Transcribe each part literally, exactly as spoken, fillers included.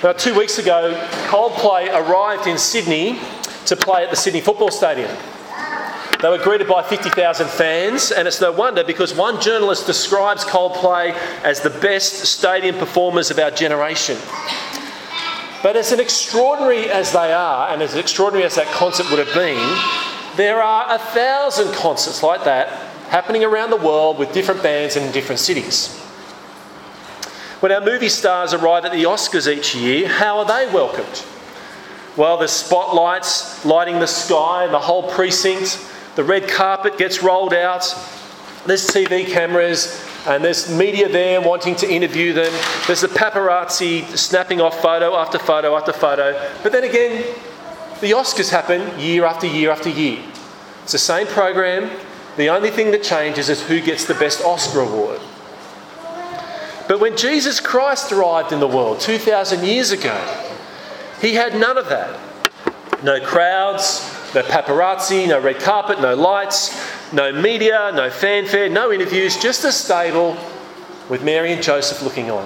Now, two weeks ago, Coldplay arrived in Sydney to play at the Sydney Football Stadium. They were greeted by fifty thousand fans, and it's no wonder because one journalist describes Coldplay as the best stadium performers of our generation. But as extraordinary as they are, and as extraordinary as that concert would have been, there are a thousand concerts like that happening around the world with different bands and in different cities. When our movie stars arrive at the Oscars each year, how are they welcomed? Well, there's spotlights lighting the sky and the whole precinct. The red carpet gets rolled out. There's T V cameras and there's media there wanting to interview them. There's the paparazzi snapping off photo after photo after photo. But then again, the Oscars happen year after year after year. It's the same program. The only thing that changes is who gets the best Oscar award. But when Jesus Christ arrived in the world two thousand years ago, he had none of that. No crowds, no paparazzi, no red carpet, no lights, no media, no fanfare, no interviews, just a stable with Mary and Joseph looking on.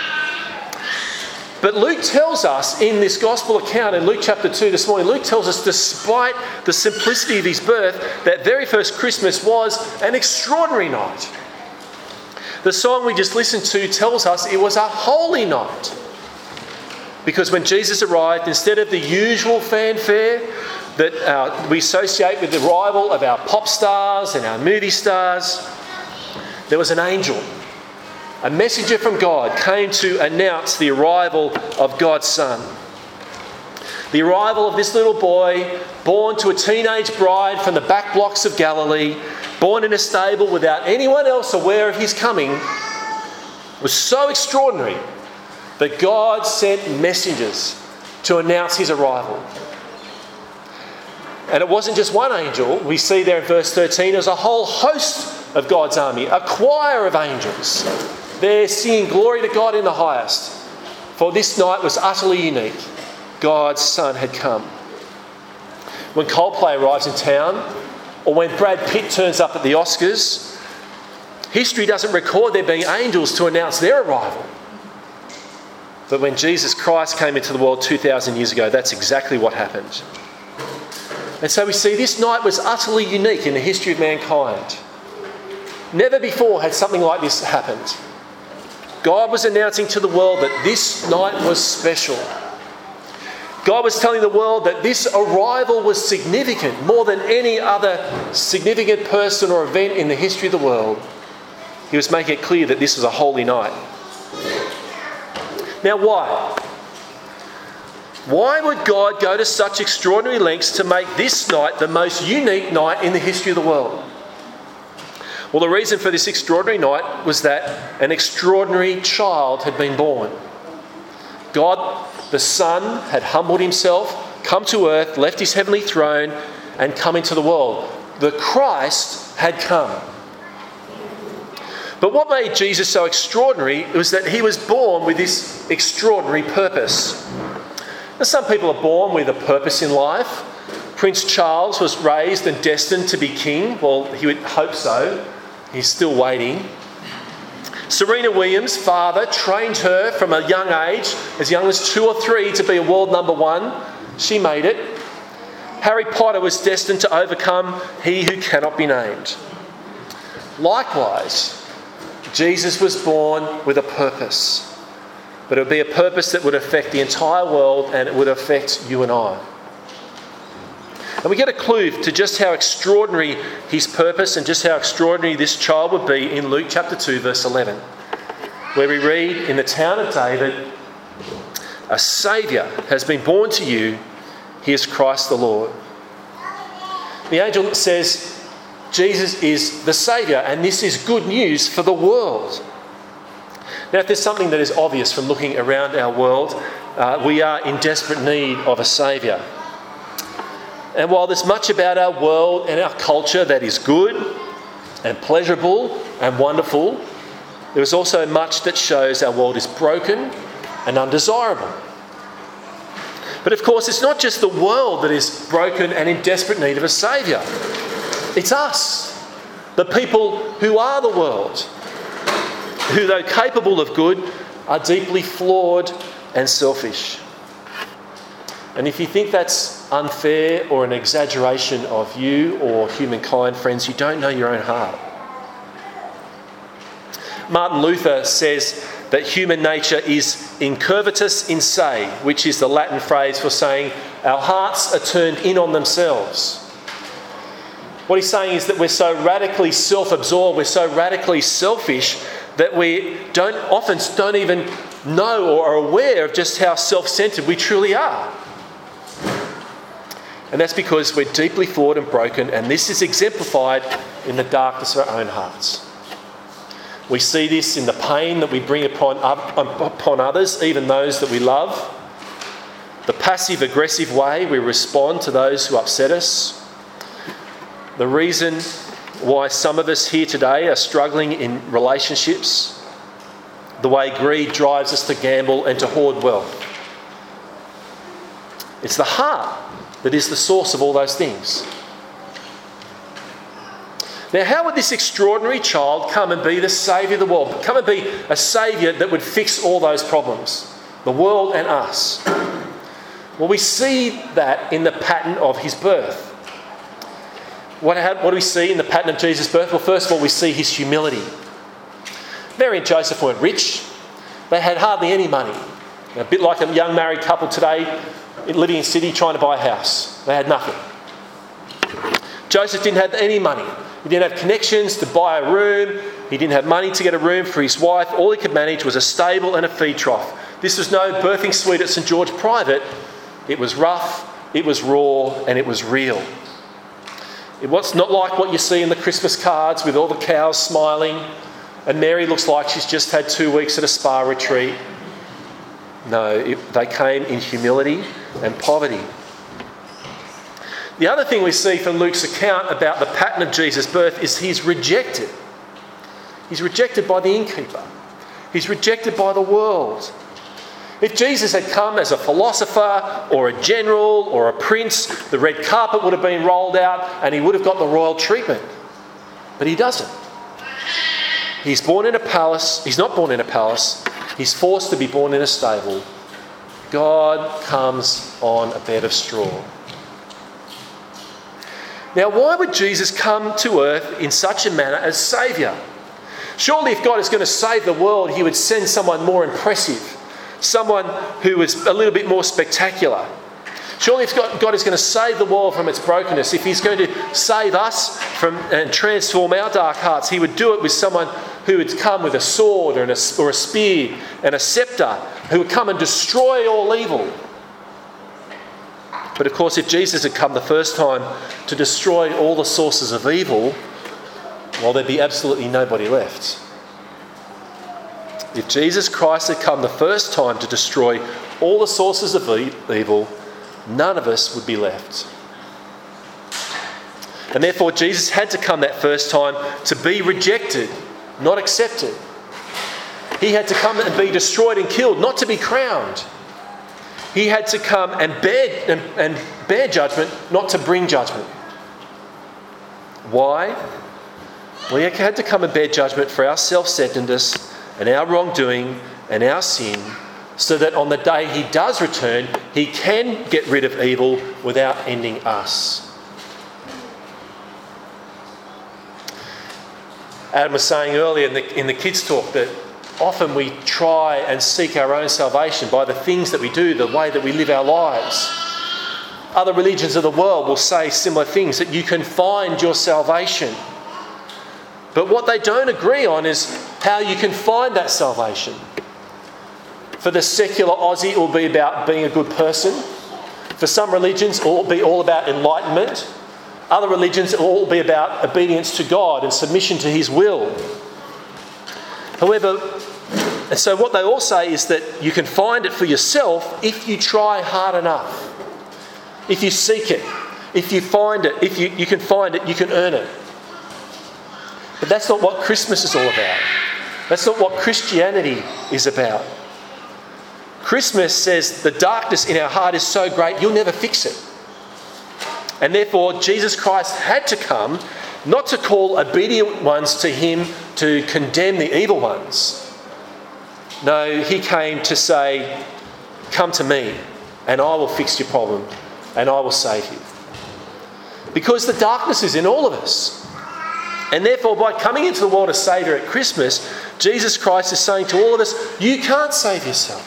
But Luke tells us in this gospel account in Luke chapter two this morning, Luke tells us despite the simplicity of his birth, that very first Christmas was an extraordinary night. The song we just listened to tells us it was a holy night. Because when Jesus arrived, instead of the usual fanfare that uh, we associate with the arrival of our pop stars and our movie stars, there was an angel. A messenger from God came to announce the arrival of God's Son. The arrival of this little boy, born to a teenage bride from the back blocks of Galilee, born in a stable without anyone else aware of his coming, was so extraordinary that God sent messengers to announce his arrival. And it wasn't just one angel. We see there in verse thirteen, there's a whole host of God's army, a choir of angels. They're singing glory to God in the highest. For this night was utterly unique. God's Son had come. When Coldplay arrives in town, or when Brad Pitt turns up at the Oscars, history doesn't record there being angels to announce their arrival. But when Jesus Christ came into the world two thousand years ago, that's exactly what happened. And so we see this night was utterly unique in the history of mankind. Never before had something like this happened. God was announcing to the world that this night was special. God was telling the world that this arrival was significant, more than any other significant person or event in the history of the world. He was making it clear that this was a holy night. Now, why? Why would God go to such extraordinary lengths to make this night the most unique night in the history of the world? Well, the reason for this extraordinary night was that an extraordinary child had been born. God, the Son, had humbled himself, come to earth, left his heavenly throne, and come into the world. The Christ had come. But what made Jesus so extraordinary was that he was born with this extraordinary purpose. Now, some people are born with a purpose in life. Prince Charles was raised and destined to be king. Well, he would hope so. He's still waiting. Serena Williams' father trained her from a young age, as young as two or three, to be a world number one. She made it. Harry Potter was destined to overcome he who cannot be named. Likewise, Jesus was born with a purpose. But it would be a purpose that would affect the entire world, and it would affect you and I. And we get a clue to just how extraordinary his purpose and just how extraordinary this child would be in Luke chapter two, verse eleven, where we read, "In the town of David, a Saviour has been born to you. He is Christ the Lord." The angel says Jesus is the Saviour, and this is good news for the world. Now, if there's something that is obvious from looking around our world, uh, we are in desperate need of a Saviour. And while there's much about our world and our culture that is good and pleasurable and wonderful, there is also much that shows our world is broken and undesirable. But of course, it's not just the world that is broken and in desperate need of a saviour. It's us, the people who are the world, who, though capable of good, are deeply flawed and selfish. And if you think that's unfair or an exaggeration of you or humankind, friends, you don't know your own heart. Martin Luther says that human nature is incurvatus in se, which is the Latin phrase for saying our hearts are turned in on themselves. What he's saying is that we're so radically self-absorbed, we're so radically selfish that we don't often don't even know or are aware of just how self-centred we truly are. And that's because we're deeply flawed and broken, and this is exemplified in the darkness of our own hearts. We see this in the pain that we bring upon, upon others, even those that we love. The passive-aggressive way we respond to those who upset us. The reason why some of us here today are struggling in relationships. The way greed drives us to gamble and to hoard wealth. It's the heart that is the source of all those things. Now, how would this extraordinary child come and be the saviour of the world? Come and be a saviour that would fix all those problems, the world and us? Well, we see that in the pattern of his birth. What, what do we see in the pattern of Jesus' birth? Well, first of all, we see his humility. Mary and Joseph weren't rich. They had hardly any money. A bit like a young married couple today living in Sydney trying to buy a house. They had nothing. Joseph didn't have any money. He didn't have connections to buy a room. He didn't have money to get a room for his wife. All he could manage was a stable and a feed trough. This was no birthing suite at St George Private. It was rough, it was raw, and it was real. It was not like what you see in the Christmas cards with all the cows smiling, and Mary looks like she's just had two weeks at a spa retreat. No, it, they came in humility and poverty. The other thing we see from Luke's account about the pattern of Jesus' birth is he's rejected. He's rejected by the innkeeper. He's rejected by the world. If Jesus had come as a philosopher or a general or a prince, the red carpet would have been rolled out and he would have got the royal treatment. But he doesn't. He's born in a palace. He's not born in a palace. He's forced to be born in a stable. God comes on a bed of straw. Now, why would Jesus come to earth in such a manner as saviour? Surely if God is going to save the world, he would send someone more impressive, someone who was a little bit more spectacular. Surely if God, God is going to save the world from its brokenness, if he's going to save us from and transform our dark hearts, he would do it with someone who would come with a sword or, an, or a spear and a sceptre, who would come and destroy all evil. But of course, if Jesus had come the first time to destroy all the sources of evil, well, there'd be absolutely nobody left. If Jesus Christ had come the first time to destroy all the sources of evil, none of us would be left. And therefore, Jesus had to come that first time to be rejected, not accepted. He had to come and be destroyed and killed, not to be crowned. He had to come and bear, and, and bear judgment, not to bring judgment. Why? Well, he had to come and bear judgment for our self-centeredness and our wrongdoing and our sin, so that on the day he does return, he can get rid of evil without ending us. Adam was saying earlier in the, in the kids' talk that often we try and seek our own salvation by the things that we do, the way that we live our lives. Other religions of the world will say similar things, that you can find your salvation. But what they don't agree on is how you can find that salvation. For the secular Aussie, it will be about being a good person. For some religions, it will be all about enlightenment. Other religions, it will all be about obedience to God and submission to his will. However, and so what they all say is that you can find it for yourself if you try hard enough. If you seek it, if you find it, if you, you can find it, you can earn it. But that's not what Christmas is all about. That's not what Christianity is about. Christmas says the darkness in our heart is so great, you'll never fix it. And therefore, Jesus Christ had to come, not to call obedient ones to him to condemn the evil ones. No, he came to say, come to me and I will fix your problem and I will save you. Because the darkness is in all of us. And therefore, by coming into the world as Saviour at Christmas, Jesus Christ is saying to all of us, you can't save yourself.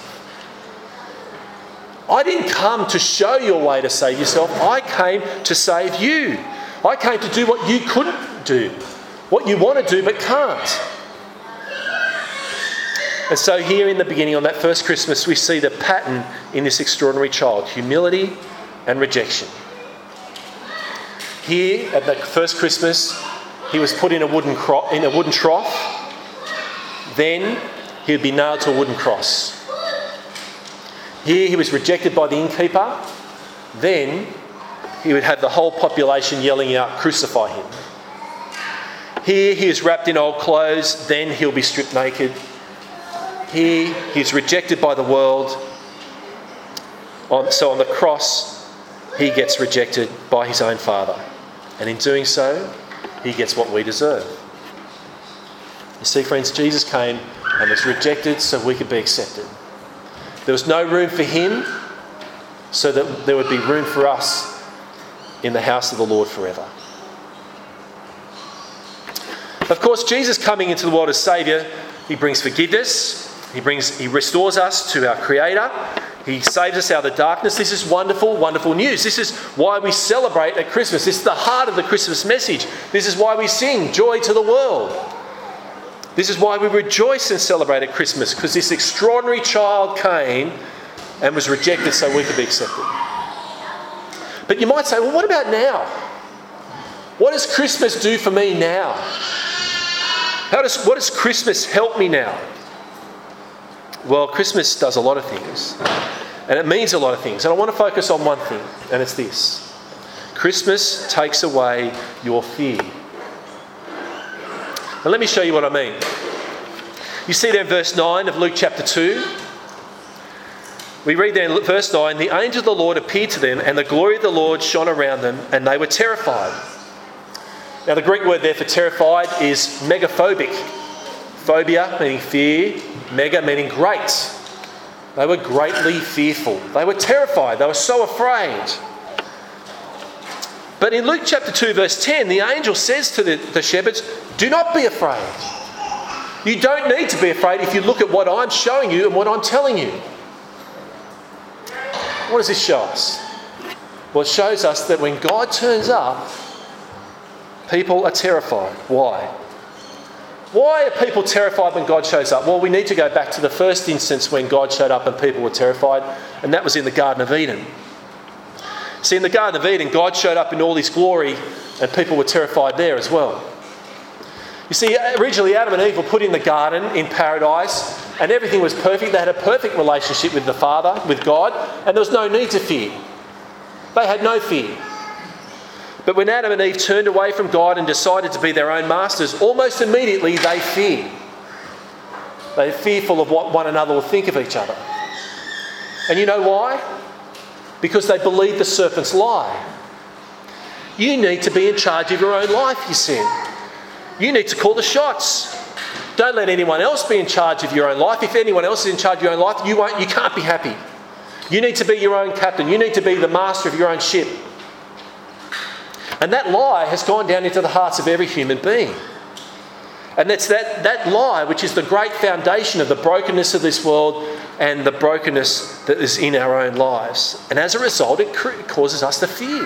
I didn't come to show you a way to save yourself. I came to save you. I came to do what you couldn't do, what you want to do but can't. And so here in the beginning, on that first Christmas, we see the pattern in this extraordinary child: humility and rejection. Here at the first Christmas, he was put in a wooden cro- in a wooden trough. Then he would be nailed to a wooden cross. Here he was rejected by the innkeeper. Then he would have the whole population yelling out, "Crucify him." Here he is wrapped in old clothes. Then he'll be stripped naked. Here he's rejected by the world. So on the cross, he gets rejected by his own Father. And in doing so, he gets what we deserve. You see, friends, Jesus came and was rejected so we could be accepted. There was no room for him, so that there would be room for us in the house of the Lord forever. Of course, Jesus coming into the world as Saviour, he brings forgiveness, he brings, he restores us to our Creator, he saves us out of the darkness. This is wonderful, wonderful news. This is why we celebrate at Christmas. This is the heart of the Christmas message. This is why we sing joy to the world. This is why we rejoice and celebrate at Christmas, because this extraordinary child came and was rejected so we could be accepted. But you might say, well, what about now? What does Christmas do for me now? How does, what does Christmas help me now? Well, Christmas does a lot of things, and it means a lot of things. And I want to focus on one thing, and it's this. Christmas takes away your fear. Now let me show you what I mean. You see there in verse nine of Luke chapter two. We read there in verse nine, the angel of the Lord appeared to them, and the glory of the Lord shone around them, and they were terrified. Now the Greek word there for terrified is megaphobic. Phobia meaning fear, mega meaning great. They were greatly fearful. They were terrified. They were so afraid. But in Luke chapter two verse ten, the angel says to the, the shepherds, do not be afraid. You don't need to be afraid if you look at what I'm showing you and what I'm telling you. What does this show us? Well, it shows us that when God turns up, people are terrified. Why? Why are people terrified when God shows up? Well, we need to go back to the first instance when God showed up and people were terrified, and that was in the Garden of Eden. See, in the Garden of Eden, God showed up in all his glory and people were terrified there as well. You see, originally Adam and Eve were put in the garden, in paradise, and everything was perfect. They had a perfect relationship with the Father, with God, and there was no need to fear. They had no fear. But when Adam and Eve turned away from God and decided to be their own masters, almost immediately they fear. They're fearful of what one another will think of each other. And you know why? Because they believe the serpent's lie. You need to be in charge of your own life, he said. You need to call the shots. Don't let anyone else be in charge of your own life. If anyone else is in charge of your own life, you won't, you can't be happy. You need to be your own captain. You need to be the master of your own ship. And that lie has gone down into the hearts of every human being. And it's that, that lie which is the great foundation of the brokenness of this world and the brokenness that is in our own lives. And as a result, it causes us to fear.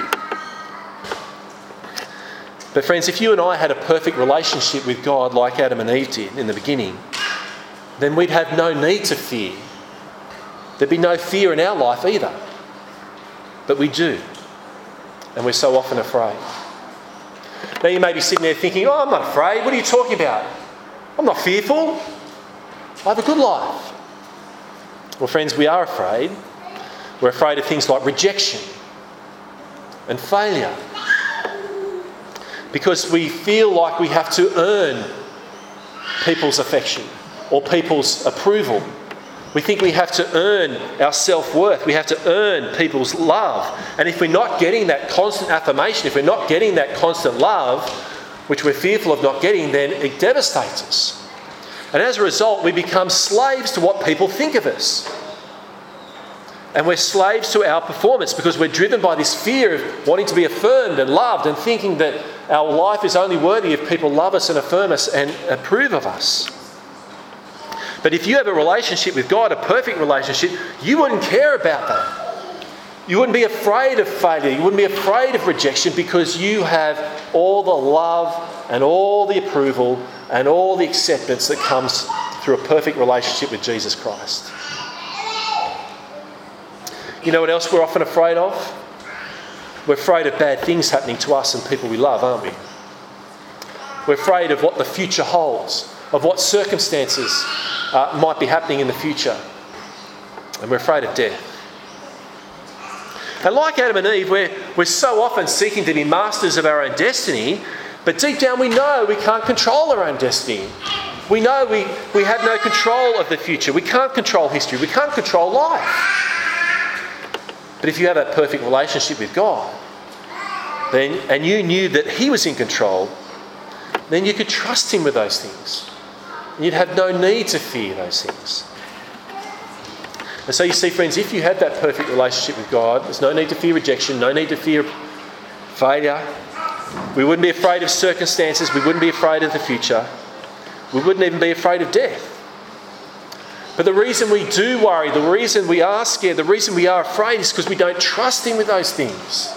But friends, if you and I had a perfect relationship with God like Adam and Eve did in the beginning, then we'd have no need to fear. There'd be no fear in our life either. But we do. And we're so often afraid. Now you may be sitting there thinking, oh, I'm not afraid. What are you talking about? I'm not fearful. I have a good life. Well, friends, we are afraid. We're afraid of things like rejection and failure. Because we feel like we have to earn people's affection or people's approval. We think we have to earn our self-worth. We have to earn people's love. And if we're not getting that constant affirmation, if we're not getting that constant love, which we're fearful of not getting, then it devastates us. And as a result, we become slaves to what people think of us. And we're slaves to our performance because we're driven by this fear of wanting to be affirmed and loved and thinking that our life is only worthy if people love us and affirm us and approve of us. But if you have a relationship with God, a perfect relationship, you wouldn't care about that. You wouldn't be afraid of failure. You wouldn't be afraid of rejection because you have all the love and all the approval and all the acceptance that comes through a perfect relationship with Jesus Christ. You know what else we're often afraid of? We're afraid of bad things happening to us and people we love, aren't we? We're afraid of what the future holds, of what circumstances uh, might be happening in the future. And we're afraid of death. And like Adam and Eve, we're, we're so often seeking to be masters of our own destiny, but deep down we know we can't control our own destiny. We know we, we have no control of the future. We can't control history. We can't control life. But if you have a perfect relationship with God, then and you knew that He was in control, then you could trust Him with those things. And you'd have no need to fear those things. And so you see, friends, if you have that perfect relationship with God, there's no need to fear rejection, no need to fear failure. We wouldn't be afraid of circumstances. We wouldn't be afraid of the future. We wouldn't even be afraid of death. But the reason we do worry, the reason we are scared, the reason we are afraid is because we don't trust Him with those things.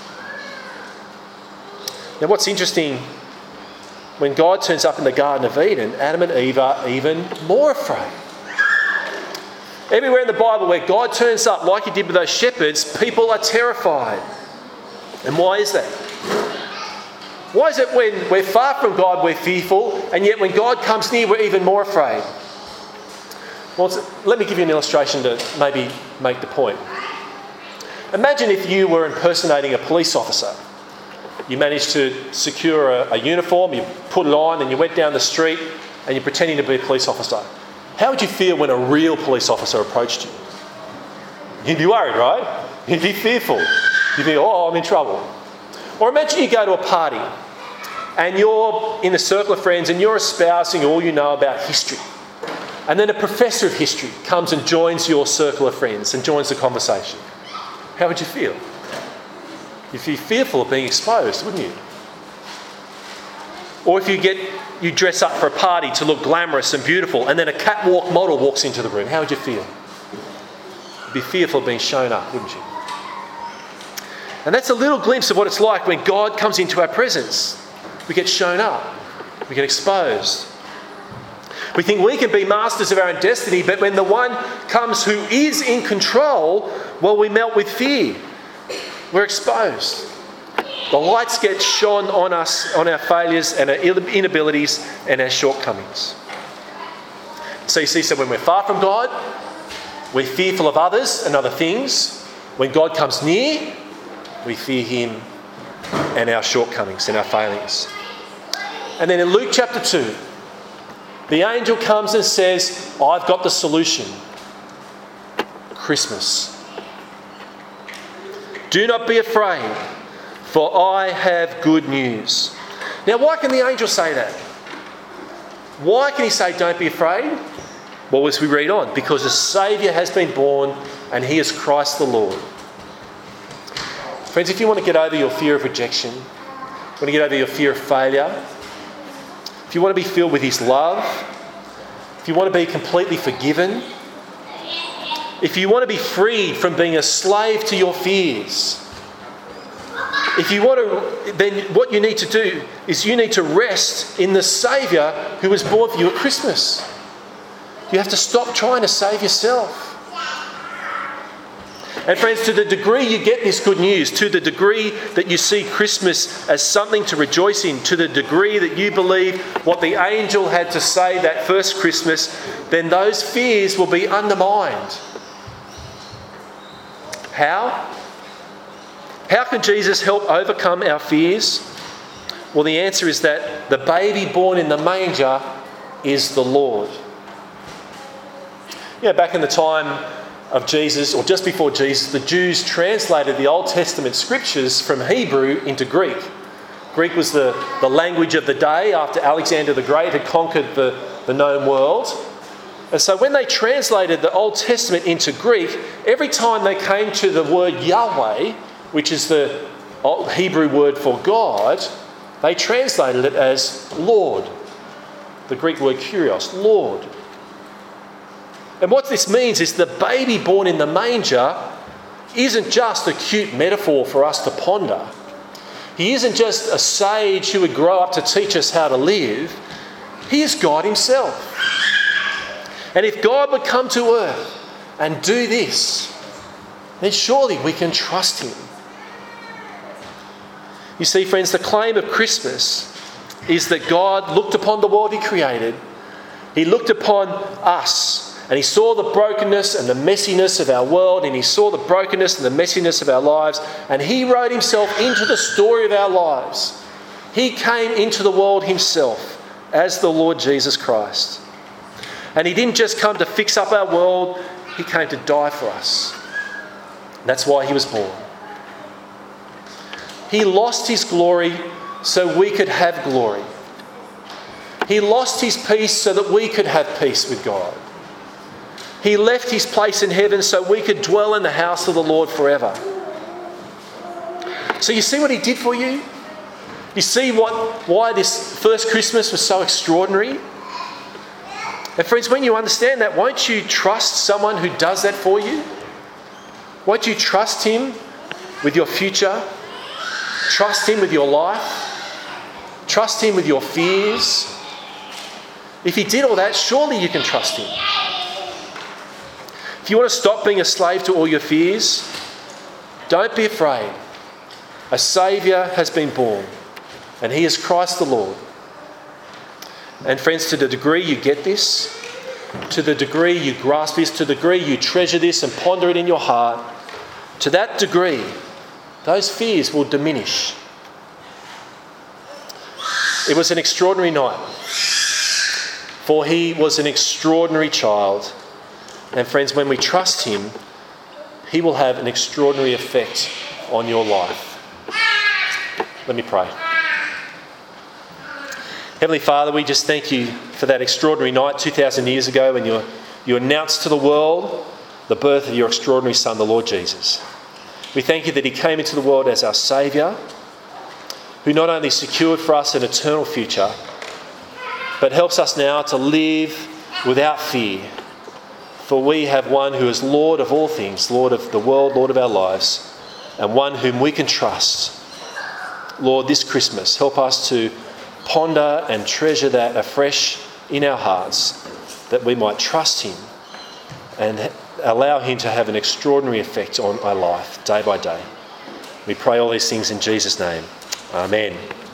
Now, what's interesting, when God turns up in the Garden of Eden, Adam and Eve are even more afraid. Everywhere in the Bible where God turns up, like He did with those shepherds, people are terrified. And why is that? Why is it when we're far from God, we're fearful, and yet when God comes near, we're even more afraid? Well, let me give you an illustration to maybe make the point. Imagine if you were impersonating a police officer. You managed to secure a, a uniform, you put it on, and you went down the street and you're pretending to be a police officer. How would you feel when a real police officer approached you? You'd be worried, right? You'd be fearful. You'd be, oh, I'm in trouble. Or imagine you go to a party and you're in a circle of friends and you're espousing all you know about history. And then a professor of history comes and joins your circle of friends and joins the conversation. How would you feel? You'd be fearful of being exposed, wouldn't you? Or if you get you dress up for a party to look glamorous and beautiful, and then a catwalk model walks into the room, how would you feel? You'd be fearful of being shown up, wouldn't you? And that's a little glimpse of what it's like when God comes into our presence. We get shown up. We get exposed. We think we can be masters of our own destiny, but when the one comes who is in control, well, we melt with fear. We're exposed. The lights get shone on us, on our failures and our inabilities and our shortcomings. So you see, so when we're far from God, we're fearful of others and other things. When God comes near, we fear Him and our shortcomings and our failings. And then in Luke chapter two, the angel comes and says, I've got the solution. Christmas. Do not be afraid, for I have good news. Now, why can the angel say that? Why can he say, don't be afraid? Well, as we read on, because a Saviour has been born and He is Christ the Lord. Friends, if you want to get over your fear of rejection, you want to get over your fear of failure, if you want to be filled with His love, if you want to be completely forgiven, if you want to be freed from being a slave to your fears, if you want to, then what you need to do is you need to rest in the Saviour who was born for you at Christmas. You have to stop trying to save yourself. And friends, to the degree you get this good news, to the degree that you see Christmas as something to rejoice in, to the degree that you believe what the angel had to say that first Christmas, then those fears will be undermined. How? How can Jesus help overcome our fears? Well, the answer is that the baby born in the manger is the Lord. You know, back in the time of Jesus, or just before Jesus, the Jews translated the Old Testament scriptures from Hebrew into Greek. Greek was the, the language of the day after Alexander the Great had conquered the, the known world. And so when they translated the Old Testament into Greek, every time they came to the word Yahweh, which is the Hebrew word for God, they translated it as Lord. The Greek word kurios, Lord. And what this means is the baby born in the manger isn't just a cute metaphor for us to ponder. He isn't just a sage who would grow up to teach us how to live. He is God himself. And if God would come to earth and do this, then surely we can trust him. You see, friends, the claim of Christmas is that God looked upon the world he created. He looked upon us and he saw the brokenness and the messiness of our world, and he saw the brokenness and the messiness of our lives, and he wrote himself into the story of our lives. He came into the world himself as the Lord Jesus Christ. And he didn't just come to fix up our world, he came to die for us. That's why he was born. He lost his glory so we could have glory. He lost his peace so that we could have peace with God. He left his place in heaven so we could dwell in the house of the Lord forever. So you see what he did for you? You see what why this first Christmas was so extraordinary? And friends, when you understand that, won't you trust someone who does that for you? Won't you trust him with your future? Trust him with your life? Trust him with your fears? If he did all that, surely you can trust him. If you want to stop being a slave to all your fears, don't be afraid. A Saviour has been born, and he is Christ the Lord. And friends, to the degree you get this, to the degree you grasp this, to the degree you treasure this and ponder it in your heart, to that degree, those fears will diminish. It was an extraordinary night, for he was an extraordinary child. And friends, when we trust him, he will have an extraordinary effect on your life. Let me pray. Heavenly Father, we just thank you for that extraordinary night two thousand years ago when you, you announced to the world the birth of your extraordinary Son, the Lord Jesus. We thank you that he came into the world as our Saviour, who not only secured for us an eternal future, but helps us now to live without fear. For we have one who is Lord of all things, Lord of the world, Lord of our lives, and one whom we can trust. Lord, this Christmas, help us to ponder and treasure that afresh in our hearts, that we might trust him and allow him to have an extraordinary effect on our life day by day. We pray all these things in Jesus' name. Amen.